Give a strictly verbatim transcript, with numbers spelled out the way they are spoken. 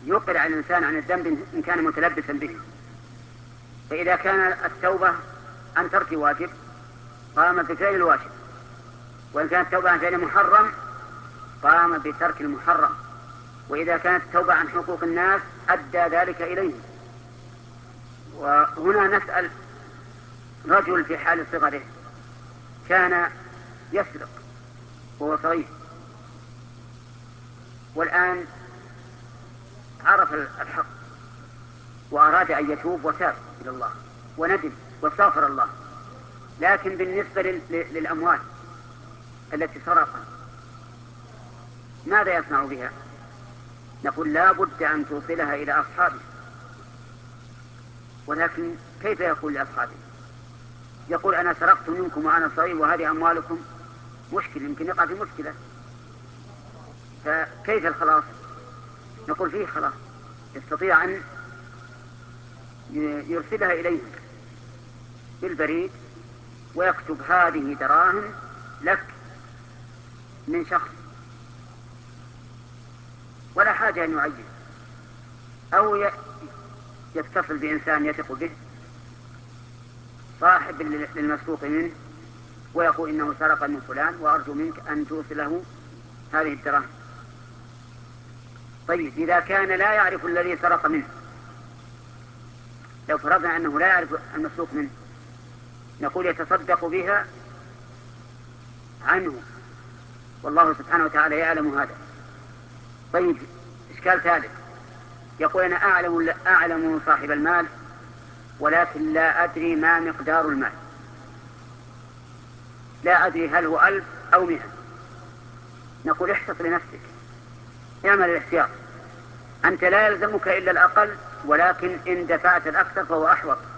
يقلع الإنسان عن الذنب إن كان متلبسا به. فإذا كان التوبة عن ترك واجب قام بفعل الواجب، وإن كانت التوبة عن فعل محرم قام بترك المحرم، وإذا كانت التوبة عن حقوق الناس أدى ذلك إليهم. وهنا نسأل رجل في حال صغره كان يسرق وهو صغير، والآن عرف الحق وأراد أن يتوب وتاب إلى الله وندم واستغفر الله، لكن بالنسبة للأموال التي سرقها ماذا يصنع بها؟ نقول لا بد أن توصلها إلى أصحابه، ولكن كيف يقول لأصحابه؟ يقول أنا سرقت منكم وأنا صغير وهذه أموالكم، مشكلة، يمكن يقع في مشكلة، فكيف الخلاص؟ نقول فيه خلاص، يستطيع أن يرسلها إليهم بالبريد ويكتب هذه دراهم لك من شخص، ولا حاجة أن يعين، أو يتصل بإنسان يثق به صاحب للمسروق منه ويقول إنه سرق من فلان وأرجو منك أن توصله هذه الدراهم. طيب إذا كان لا يعرف الذي سرق منه، لو فرضنا أنه لا يعرف المسروق منه، نقول يتصدق بها عنه والله سبحانه وتعالى يعلم هذا. طيب إشكال ثالث، يقول أنا أعلم, أعلم صاحب المال ولكن لا أدري ما مقدار المال، لا أدري هل هو ألف أو مئة. نقول احتط لنفسك، اعمل الاحتياط، أنت لا يلزمك إلا الأقل، ولكن إن دفعت الأكثر فهو أحوط.